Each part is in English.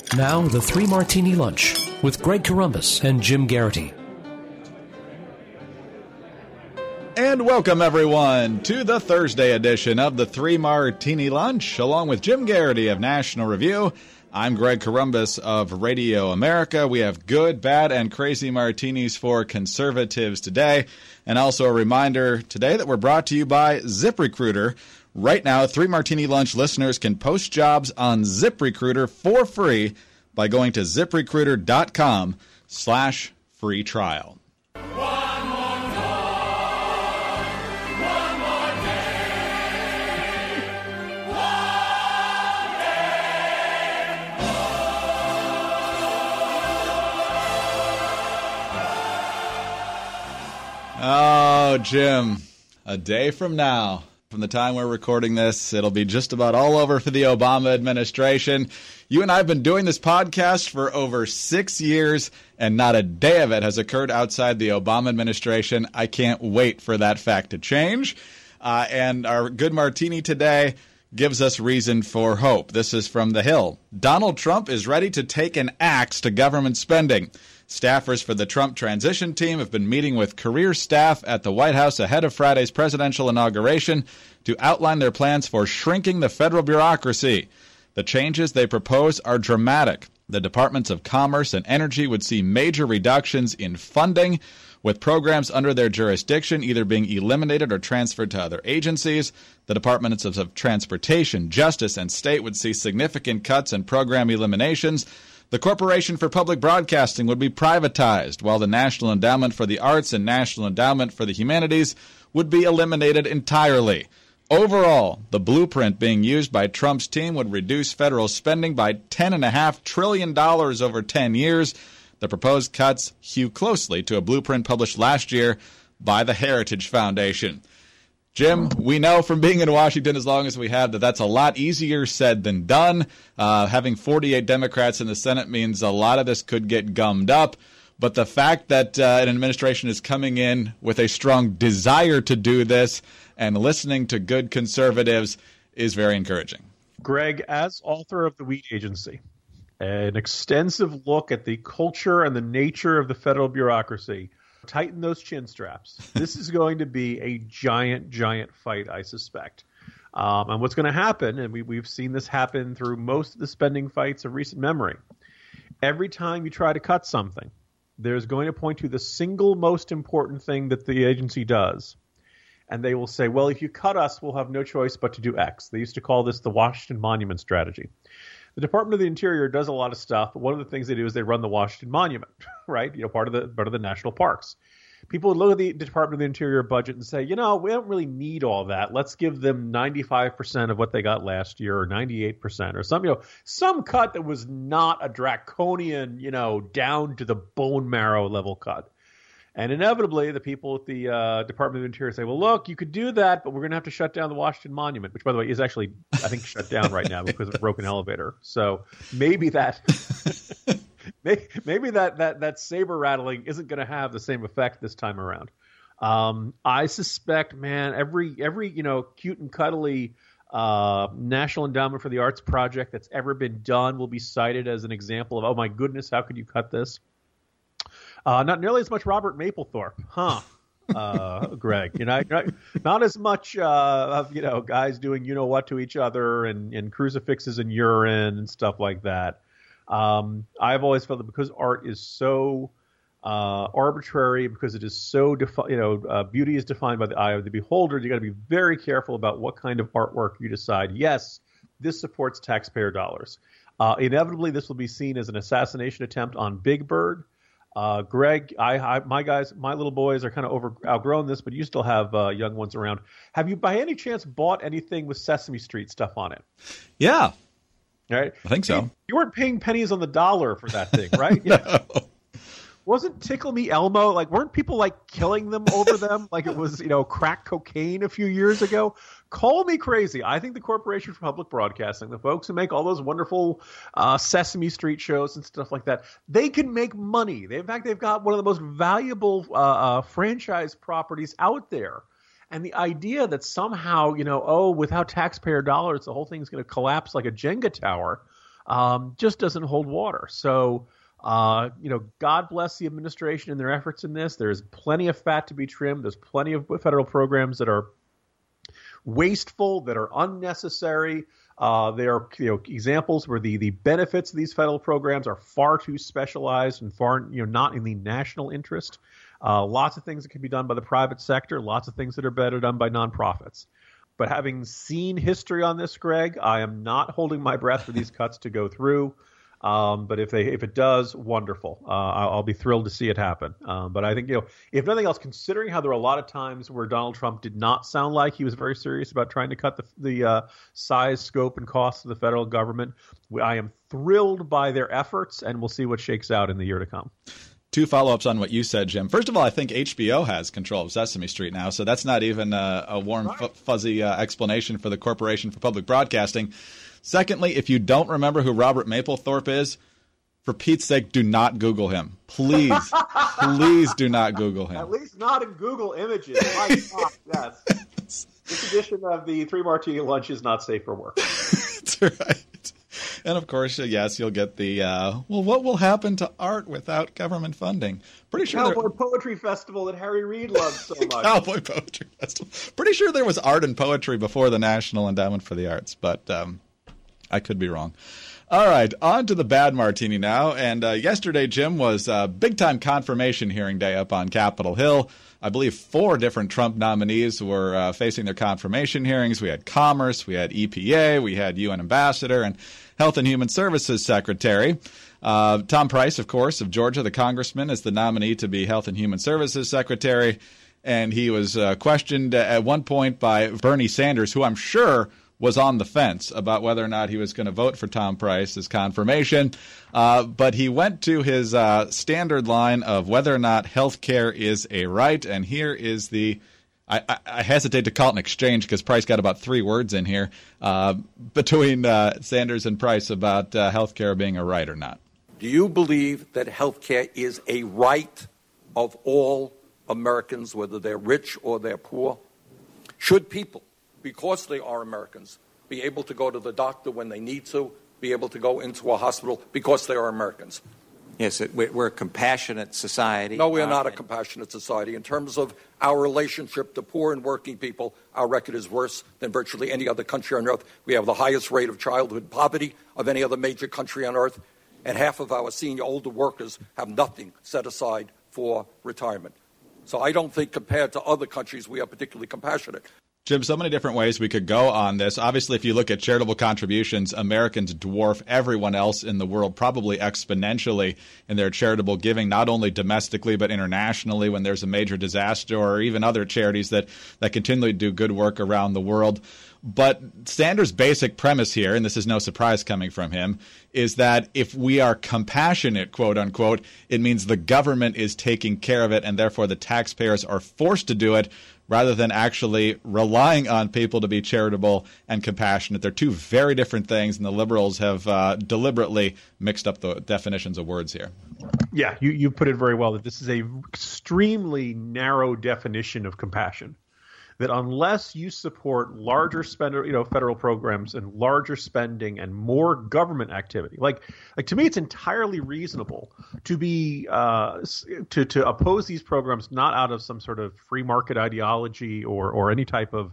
Now, the Three Martini Lunch with Greg Corombos and Jim Garrity. And welcome, everyone, to the Thursday edition of the Three Martini Lunch, along with Jim Garrity of National Review. I'm Greg Corombos of Radio America. We have good, bad, and crazy martinis for conservatives today. And also a reminder today that we're brought to you by ZipRecruiter. Right now, Three Martini Lunch listeners can post jobs on ZipRecruiter for free by going to ZipRecruiter.com/free trial. Oh, Jim, a day from now, from the time we're recording this, it'll be just about all over for the Obama administration. You and I have been doing this podcast for over 6 years, and not a day of it has occurred outside the Obama administration. I can't wait for that fact to change. And our good martini today gives us reason for hope. This is from The Hill. Donald Trump is ready to take an axe to government spending. Staffers for the Trump transition team have been meeting with career staff at the White House ahead of Friday's presidential inauguration to outline their plans for shrinking the federal bureaucracy. The changes they propose are dramatic. The Departments of Commerce and Energy would see major reductions in funding, with programs under their jurisdiction either being eliminated or transferred to other agencies. The Departments of Transportation, Justice, and State would see significant cuts and program eliminations. The Corporation for Public Broadcasting would be privatized, while the National Endowment for the Arts and National Endowment for the Humanities would be eliminated entirely. Overall, the blueprint being used by Trump's team would reduce federal spending by $10.5 trillion over 10 years. The proposed cuts hew closely to a blueprint published last year by the Heritage Foundation. Jim, we know from being in Washington as long as we have that that's a lot easier said than done. Having 48 Democrats in the Senate means a lot of this could get gummed up. But the fact that an administration is coming in with a strong desire to do this and listening to good conservatives is very encouraging. Greg, as author of The Weed Agency, an extensive look at the culture and the nature of the federal bureaucracy, tighten those chin straps. This is going to be a giant, giant fight, I suspect. And what's going to happen, and we've seen this happen through most of the spending fights of recent memory, every time you try to cut something, there's going to point to the single most important thing that the agency does. And they will say, well, if you cut us, we'll have no choice but to do X. They used to call this the Washington Monument Strategy. The Department of the Interior does a lot of stuff, but one of the things they do is they run the Washington Monument, right? Part of the national parks. People would look at the Department of the Interior budget and say, we don't really need all that. Let's give them 95% of what they got last year, or 98%, or some cut that was not a draconian, down to the bone marrow level cut. And inevitably, the people at the Department of the Interior say, well, look, you could do that, but we're going to have to shut down the Washington Monument, which, by the way, is actually, I think, shut down right now because of a broken elevator. So maybe that saber rattling isn't going to have the same effect this time around. I suspect, man, every cute and cuddly National Endowment for the Arts project that's ever been done will be cited as an example of, oh, my goodness, how could you cut this? Not nearly as much Robert Mapplethorpe, Greg. Not as much of guys doing what to each other and crucifixes and urine and stuff like that. I've always felt that because art is so arbitrary, because it is so beauty is defined by the eye of the beholder, you got to be very careful about what kind of artwork you decide. Yes, this supports taxpayer dollars. Inevitably, this will be seen as an assassination attempt on Big Bird. Greg, my little boys are kind of outgrown this, but you still have young ones around. Have you, by any chance, bought anything with Sesame Street stuff on it? Yeah. All right. I think so. You weren't paying pennies on the dollar for that thing, right? No. Yeah. Wasn't Tickle Me Elmo, weren't people killing them over them like it was, crack cocaine a few years ago? Call me crazy. I think the Corporation for Public Broadcasting, the folks who make all those wonderful Sesame Street shows and stuff like that, they can make money. In fact, they've got one of the most valuable franchise properties out there. And the idea that somehow, without taxpayer dollars, the whole thing's going to collapse like a Jenga tower, just doesn't hold water. So, God bless the administration and their efforts in this. There's plenty of fat to be trimmed. There's plenty of federal programs that are wasteful, that are unnecessary. There are examples where the benefits of these federal programs are far too specialized and far not in the national interest. Lots of things that can be done by the private sector, lots of things that are better done by nonprofits. But having seen history on this, Greg, I am not holding my breath for these cuts to go through. But if it does, wonderful. I'll be thrilled to see it happen. But I think, if nothing else, considering how there are a lot of times where Donald Trump did not sound like he was very serious about trying to cut the size, scope, and cost of the federal government, I am thrilled by their efforts, and we'll see what shakes out in the year to come. Two follow-ups on what you said, Jim. First of all, I think HBO has control of Sesame Street now, so that's not even a warm, fuzzy explanation for the Corporation for Public Broadcasting. Secondly, if you don't remember who Robert Mapplethorpe is, for Pete's sake, do not Google him. Please, please do not Google him. At least not in Google Images. My God, yes. This edition of the Three Martini Lunch is not safe for work. That's right. And, of course, yes, you'll get the, what will happen to art without government funding? Pretty sure Cowboy Poetry Festival that Harry Reid loves so much. Cowboy Poetry Festival. Pretty sure there was art and poetry before the National Endowment for the Arts, but I could be wrong. All right, on to the bad martini now. And yesterday, Jim, was big-time confirmation hearing day up on Capitol Hill. I believe 4 different Trump nominees were facing their confirmation hearings. We had Commerce, we had EPA, we had UN Ambassador, and Health and Human Services Secretary. Tom Price, of course, of Georgia, the congressman, is the nominee to be Health and Human Services Secretary. And he was questioned at one point by Bernie Sanders, who I'm sure was on the fence about whether or not he was going to vote for Tom Price as confirmation. But he went to his standard line of whether or not health care is a right. And here is the I hesitate to call it an exchange because Price got about 3 words in here between Sanders and Price about health care being a right or not. Do you believe that health care is a right of all Americans, whether they're rich or they're poor? Should people, because they are Americans, be able to go to the doctor when they need to, be able to go into a hospital because they are Americans? Yes, we're a compassionate society. No, we are not a compassionate society. In terms of our relationship to poor and working people, our record is worse than virtually any other country on earth. We have the highest rate of childhood poverty of any other major country on earth, and half of our senior older workers have nothing set aside for retirement. So I don't think compared to other countries we are particularly compassionate. Jim, so many different ways we could go on this. Obviously, if you look at charitable contributions, Americans dwarf everyone else in the world, probably exponentially, in their charitable giving, not only domestically but internationally when there's a major disaster, or even other charities that continually do good work around the world. But Sanders' basic premise here, and this is no surprise coming from him, is that if we are compassionate, quote unquote, it means the government is taking care of it and therefore the taxpayers are forced to do it, rather than actually relying on people to be charitable and compassionate. They're two very different things, and the liberals have deliberately mixed up the definitions of words here. Yeah, you put it very well, that this is a extremely narrow definition of compassion. That unless you support larger federal programs and larger spending and more government activity, like to me, it's entirely reasonable to be to oppose these programs not out of some sort of free market ideology or any type of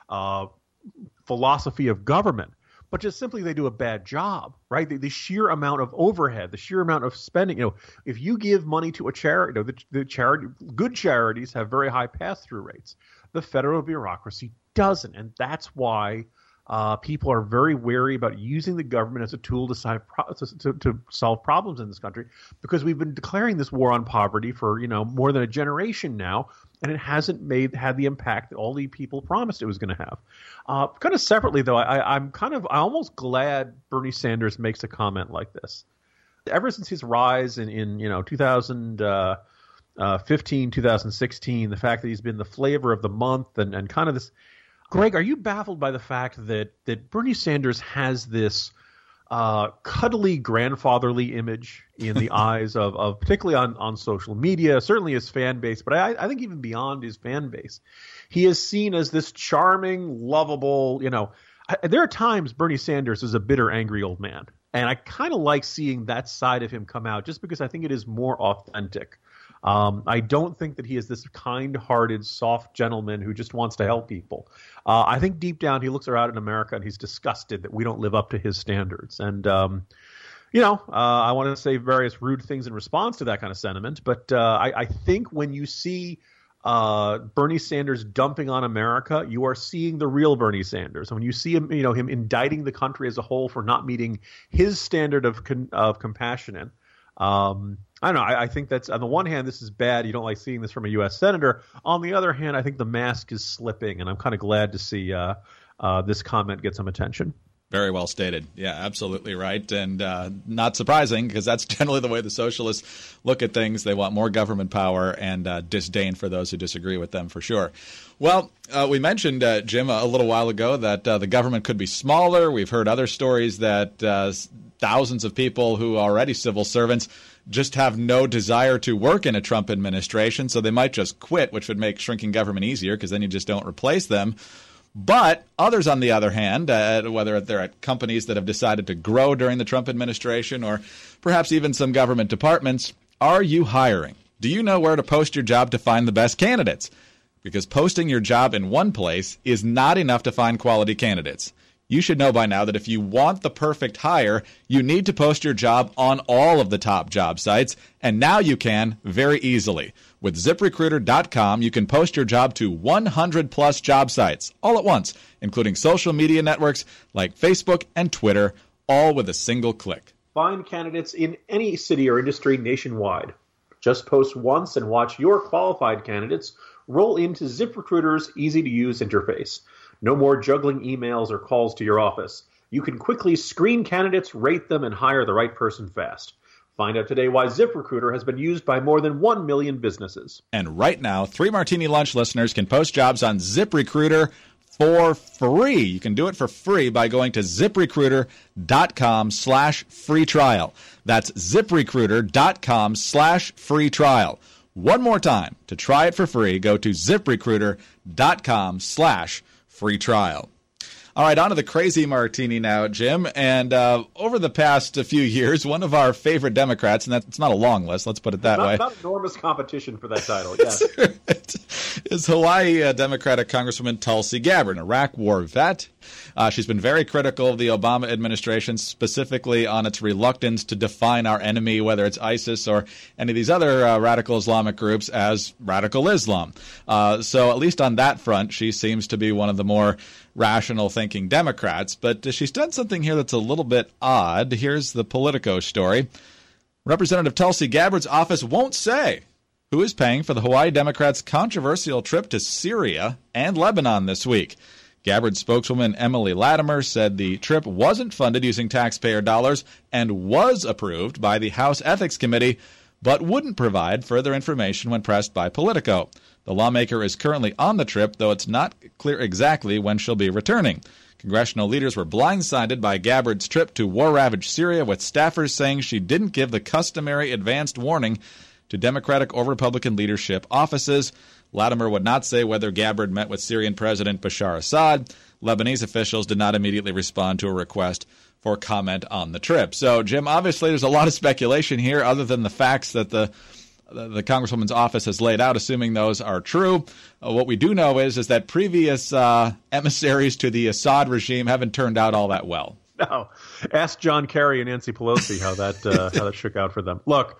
philosophy of government, but just simply they do a bad job, right? The sheer amount of overhead, the sheer amount of spending. If you give money to a charity, good charities have very high pass-through rates. The federal bureaucracy doesn't, and that's why people are very wary about using the government as a tool to solve problems in this country, because we've been declaring this war on poverty for more than a generation now, and it hasn't had the impact that all the people promised it was going to have. Kind of separately, though, I'm almost glad Bernie Sanders makes a comment like this. Ever since his rise in 2015, 2016, the fact that he's been the flavor of the month and kind of this. Greg, are you baffled by the fact that Bernie Sanders has this cuddly grandfatherly image in the eyes of particularly on social media, certainly his fan base, but I think even beyond his fan base, he is seen as this charming, lovable, there are times Bernie Sanders is a bitter, angry old man. And I kind of like seeing that side of him come out just because I think it is more authentic. I don't think that he is this kind-hearted, soft gentleman who just wants to help people. I think deep down he looks around in America and he's disgusted that we don't live up to his standards. And, I want to say various rude things in response to that kind of sentiment. But I think when you see Bernie Sanders dumping on America, you are seeing the real Bernie Sanders. And when you see him, him indicting the country as a whole for not meeting his standard of compassion, I don't know. I think that's, on the one hand, this is bad. You don't like seeing this from a U.S. senator. On the other hand, I think the mask is slipping, and I'm kind of glad to see this comment get some attention. Very well stated. Yeah, absolutely right. And not surprising, because that's generally the way the socialists look at things. They want more government power and disdain for those who disagree with them, for sure. Well, we mentioned, Jim, a little while ago that the government could be smaller. We've heard other stories that thousands of people who are already civil servants just have no desire to work in a Trump administration, so they might just quit, which would make shrinking government easier because then you just don't replace them. But others, on the other hand, whether they're at companies that have decided to grow during the Trump administration or perhaps even some government departments, are you hiring? Do you know where to post your job to find the best candidates? Because posting your job in one place is not enough to find quality candidates. You should know by now that if you want the perfect hire, you need to post your job on all of the top job sites, and now you can very easily. With ZipRecruiter.com, you can post your job to 100-plus job sites all at once, including social media networks like Facebook and Twitter, all with a single click. Find candidates in any city or industry nationwide. Just post once and watch your qualified candidates roll into ZipRecruiter's easy-to-use interface. No more juggling emails or calls to your office. You can quickly screen candidates, rate them, and hire the right person fast. Find out today why ZipRecruiter has been used by more than 1 million businesses. And right now, 3 Martini Lunch listeners can post jobs on ZipRecruiter for free. You can do it for free by going to ZipRecruiter.com/free trial. That's ZipRecruiter.com/free trial. One more time, to try it for free, go to ZipRecruiter.com/free trial. All right, on to the crazy martini now, Jim. And over the past few years, one of our favorite Democrats, and it's not a long list, let's put it that way. Not enormous competition for that title, yes. Is Hawaii Democratic Congresswoman Tulsi Gabbard, an Iraq war vet. She's been very critical of the Obama administration, specifically on its reluctance to define our enemy, whether it's ISIS or any of these other radical Islamic groups, as radical Islam. So at least on that front, she seems to be one of the more rational thinking Democrats. But she's done something here that's a little bit odd. Here's the Politico story. Representative Tulsi Gabbard's office won't say who is paying for the Hawaii Democrats' controversial trip to Syria and Lebanon this week. Gabbard spokeswoman Emily Latimer said the trip wasn't funded using taxpayer dollars and was approved by the House Ethics Committee, but wouldn't provide further information when pressed by Politico. The lawmaker is currently on the trip, though it's not clear exactly when she'll be returning. Congressional leaders were blindsided by Gabbard's trip to war-ravaged Syria, with staffers saying she didn't give the customary advanced warning to Democratic or Republican leadership offices. Latimer would not say whether Gabbard met with Syrian President Bashar Assad. Lebanese officials did not immediately respond to a request for comment on the trip. So, Jim, obviously there's a lot of speculation here other than the facts that the Congresswoman's office has laid out, assuming those are true. What we do know is that previous emissaries to the Assad regime haven't turned out all that well. No. Ask John Kerry and Nancy Pelosi how that shook out for them. Look,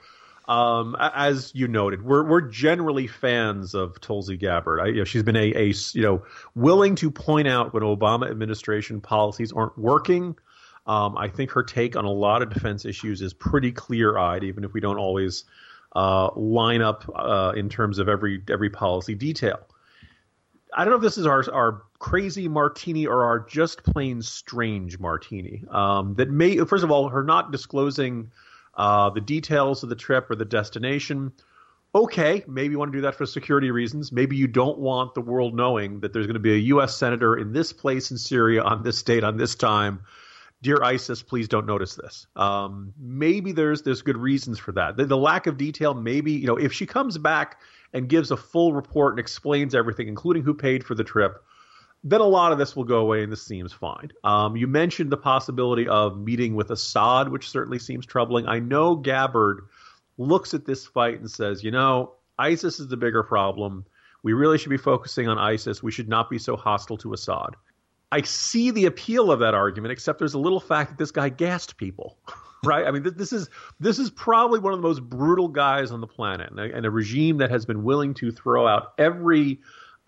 as you noted, we're generally fans of Tulsi Gabbard. She's been a willing to point out when Obama administration policies aren't working. I think her take on a lot of defense issues is pretty clear-eyed, even if we don't always line up in terms of every policy detail. I don't know if this is our crazy martini or our just plain strange martini. That may, first of all, her not disclosing the details of the trip or the destination. Okay, maybe you want to do that for security reasons. Maybe you don't want the world knowing that there's going to be a U.S. senator in this place in Syria on this date on this time. Dear ISIS, please don't notice this. Maybe there's good reasons for that. The lack of detail, maybe, if she comes back and gives a full report and explains everything, including who paid for the trip, then a lot of this will go away and this seems fine. You mentioned the possibility of meeting with Assad, which certainly seems troubling. I know Gabbard looks at this fight and says, ISIS is the bigger problem. We really should be focusing on ISIS. We should not be so hostile to Assad. I see the appeal of that argument, except there's a little fact that this guy gassed people, right? I mean, this is probably one of the most brutal guys on the planet, and a regime that has been willing to throw out every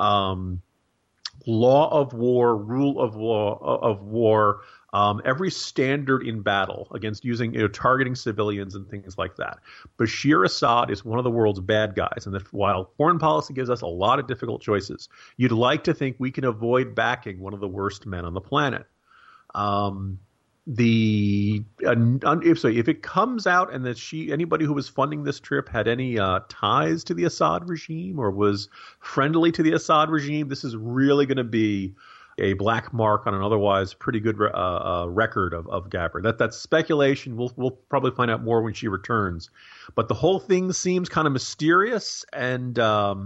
law of war, rule of war, every standard in battle against using, targeting civilians and things like that. Bashir Assad is one of the world's bad guys, and that while foreign policy gives us a lot of difficult choices, you'd like to think we can avoid backing one of the worst men on the planet. If it comes out and that anybody who was funding this trip had any ties to the Assad regime or was friendly to the Assad regime, this is really going to be a black mark on an otherwise pretty good record of Gabbard. That's speculation. We'll probably find out more when she returns. But the whole thing seems kind of mysterious. And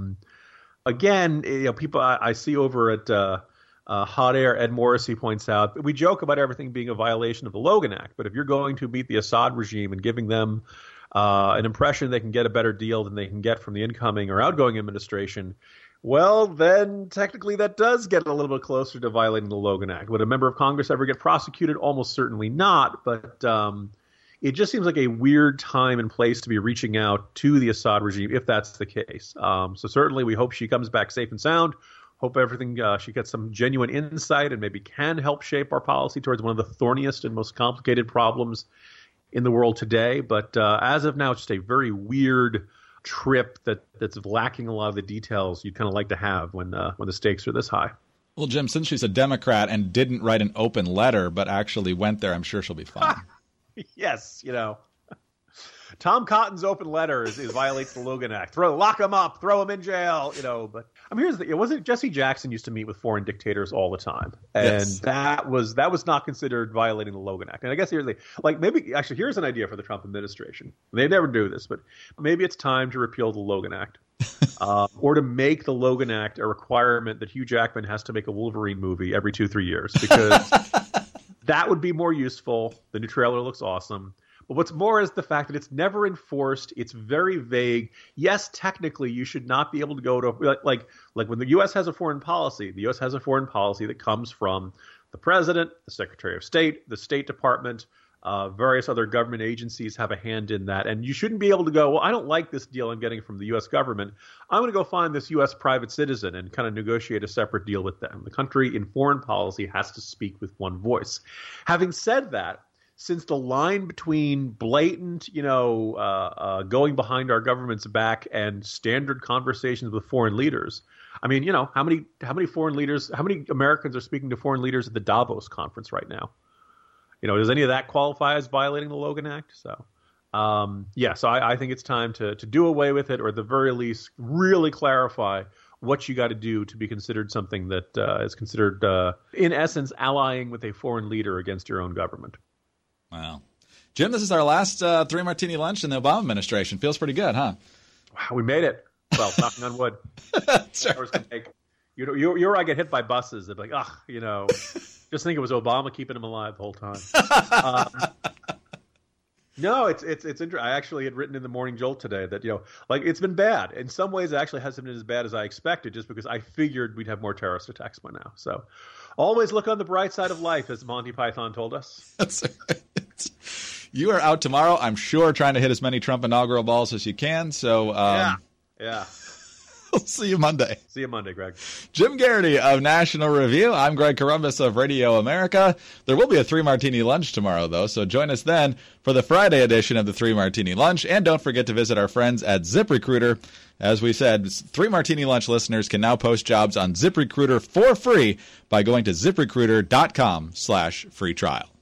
again, people I see over at Hot Air, Ed Morrissey points out, we joke about everything being a violation of the Logan Act, but if you're going to meet the Assad regime and giving them an impression they can get a better deal than they can get from the incoming or outgoing administration, well, then technically that does get a little bit closer to violating the Logan Act. Would a member of Congress ever get prosecuted? Almost certainly not, but it just seems like a weird time and place to be reaching out to the Assad regime if that's the case. So certainly we hope she comes back safe and sound. Hope she gets some genuine insight and maybe can help shape our policy towards one of the thorniest and most complicated problems in the world today. But as of now, it's just a very weird trip that's lacking a lot of the details you'd kind of like to have when the stakes are this high. Well, Jim, since she's a Democrat and didn't write an open letter but actually went there, I'm sure she'll be fine. Yes, Tom Cotton's open letter violates the Logan Act. Lock him up, throw him in jail, But here's the thing: wasn't Jesse Jackson used to meet with foreign dictators all the time, and yes, that was not considered violating the Logan Act. And I guess here's here's an idea for the Trump administration. They never do this, but maybe it's time to repeal the Logan Act, or to make the Logan Act a requirement that Hugh Jackman has to make a Wolverine movie every 2-3 years, because that would be more useful. The new trailer looks awesome. But what's more is the fact that it's never enforced. It's very vague. Yes, technically, you should not be able to go to like when the U.S. has a foreign policy. The U.S. has a foreign policy that comes from the president, the Secretary of State, the State Department, various other government agencies have a hand in that. And you shouldn't be able to go, well, I don't like this deal I'm getting from the U.S. government. I'm going to go find this U.S. private citizen and kind of negotiate a separate deal with them. The country in foreign policy has to speak with one voice. Having said that, since the line between blatant, going behind our government's back and standard conversations with foreign leaders, I mean, how many foreign leaders, how many Americans are speaking to foreign leaders at the Davos conference right now? Does any of that qualify as violating the Logan Act? So, so I think it's time to do away with it, or at the very least, really clarify what you got to do to be considered something that is considered, in essence, allying with a foreign leader against your own government. Wow. Jim, this is our last Three Martini Lunch in the Obama administration. Feels pretty good, huh? Wow, we made it. Well, knocking on wood. Sure. You're I get hit by buses. They're like, just think it was Obama keeping him alive the whole time. No, it's interesting. I actually had written in the Morning Jolt today that, it's been bad. In some ways, it actually hasn't been as bad as I expected, just because I figured we'd have more terrorist attacks by now. So always look on the bright side of life, as Monty Python told us. That's right. You are out tomorrow, I'm sure, trying to hit as many Trump inaugural balls as you can. So yeah. We'll see you Monday. See you Monday, Greg. Jim Garrity of National Review. I'm Greg Corombos of Radio America. There will be a Three Martini Lunch tomorrow, though, so join us then for the Friday edition of the Three Martini Lunch. And don't forget to visit our friends at ZipRecruiter. As we said, Three Martini Lunch listeners can now post jobs on ZipRecruiter for free by going to ZipRecruiter.com/free trial.